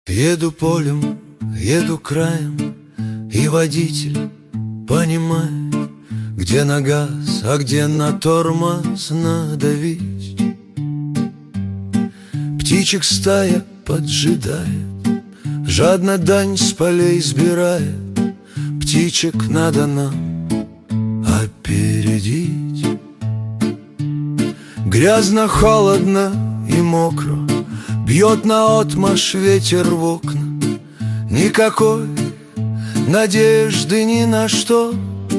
Еду полем, еду краем, и водитель понимает, где на газ, а где на тормоз надавить. Птичек стая поджидает, жадно дань с полей сбирает. Птичек надо нам опередить. Грязно, холодно и мокро, бьет наотмашь ветер в окна. Никакой надежды ни на что.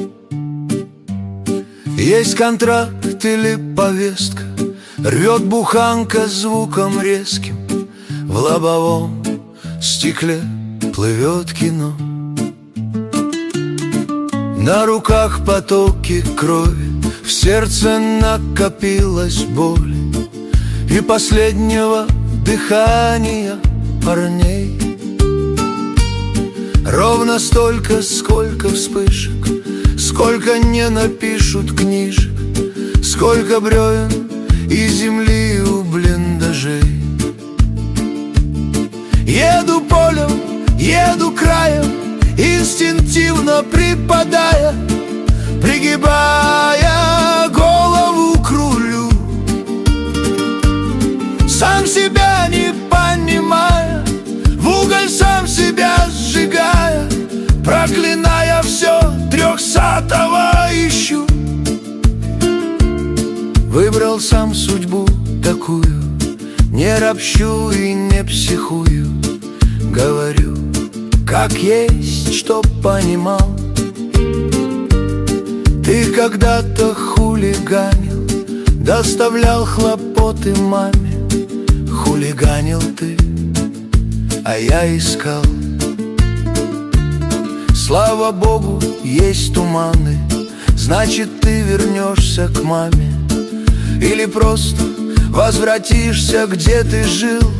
Есть контракт или повестка, рвет буханка звуком резким. В лобовом стекле плывет кино. На руках потоки крови, в сердце накопилась боль. И последнего дыхания парней ровно столько, сколько вспышек, сколько не напишут книжек, сколько бревен и земли у блиндажей. Еду полем, еду краем, инстинктивно припадая, пригибая голову к рулю, сам себя не понимая, в уголь сам себя сжигая, проклиная все, 300-го ищу. Выбрал сам судьбу такую, не ропщу и не психую. Говорю, как есть, чтоб понимал. Ты когда-то хулиганил, доставлял хлопоты маме. Хулиганил ты, а я искал. Слава Богу, есть туманы, значит, ты вернешься к маме. Или просто возвратишься, где ты жил.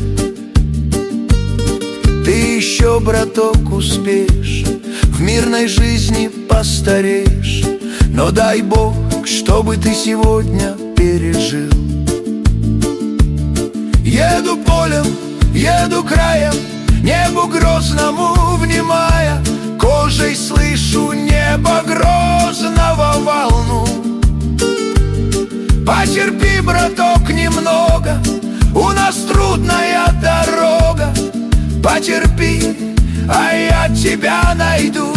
Ты еще, браток, успеешь, в мирной жизни постареешь. Но дай Бог, чтобы ты сегодня пережил. Еду полем, еду краем, небу грозному внимая, кожей слышу небо грозного волну. Потерпи, браток, немного, у нас трудная дорога. Потерпи, а я тебя найду.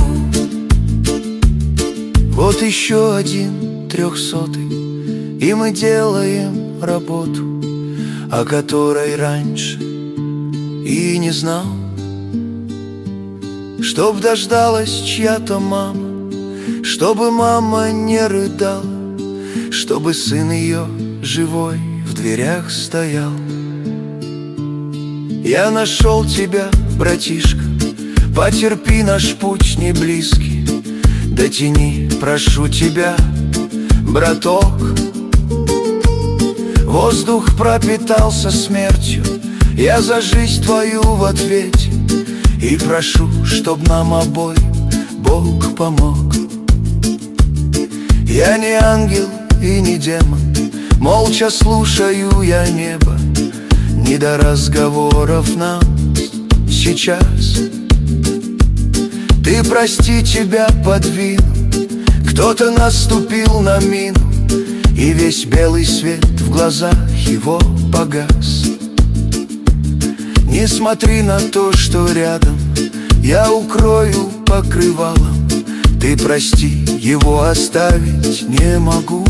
Вот еще один 300-й, и мы делаем работу, о которой раньше и не знал. Чтоб дождалась чья-то мама, чтобы мама не рыдала, чтобы сын ее живой в дверях стоял. Я нашел тебя, братишка, потерпи, наш путь не близкий. Дотяни, прошу тебя, браток. Воздух пропитался смертью, я за жизнь твою в ответе. И прошу, чтоб нам обоим Бог помог. Я не ангел и не демон, молча слушаю я небо. Не до разговоров нам сейчас. Ты прости, тебя подвину, кто-то наступил на мину, и весь белый свет в глазах его погас. Не смотри на то, что рядом, я укрою покрывалом. Ты прости, его оставить не могу.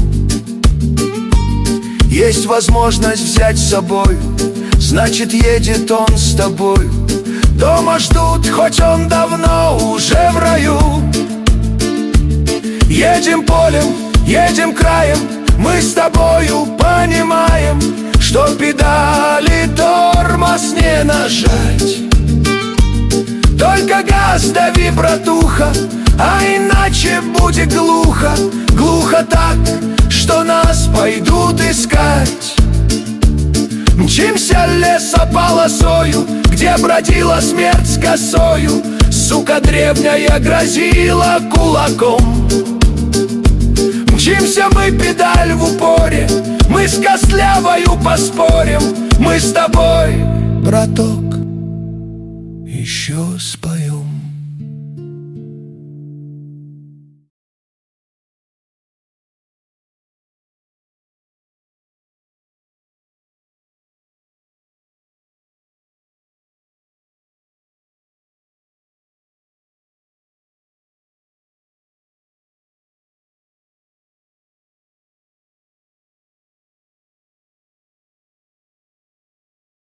Есть возможность взять с собой, значит, едет он с тобой. Дома ждут, хоть он давно уже в раю. Едем полем, едем краем, мы с тобою понимаем, что педали тормоз не нажать. Только газ дави, братуха, а иначе будет глухо. Глухо так, что нас пойдут искать. Мчимся лесополосою, где бродила смерть с косою. Сука древняя грозила кулаком. Мчимся мы, педаль в упоре, мы с костлявою поспорим. Мы с тобой, браток, еще споем.